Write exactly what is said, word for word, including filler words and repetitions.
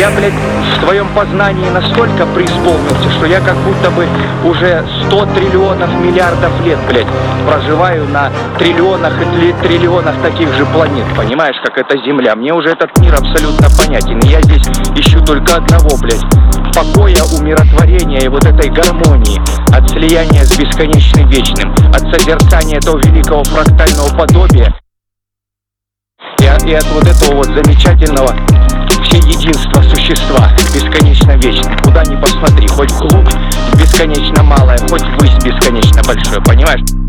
Я, блядь, в твоем познании настолько преисполнился, что я как будто бы уже сто триллионов миллиардов лет, блядь, проживаю на триллионах и триллионах таких же планет, понимаешь, как эта Земля. Мне уже этот мир абсолютно понятен, и я здесь ищу только одного, блядь, покоя, умиротворения и вот этой гармонии, от слияния с бесконечным вечным, от созерцания этого великого фрактального подобия и от, и от вот этого вот замечательного всеединства существа, бесконечно вечным. Куда ни посмотри, хоть вглубь бесконечно малое, хоть ввысь бесконечно большое, понимаешь?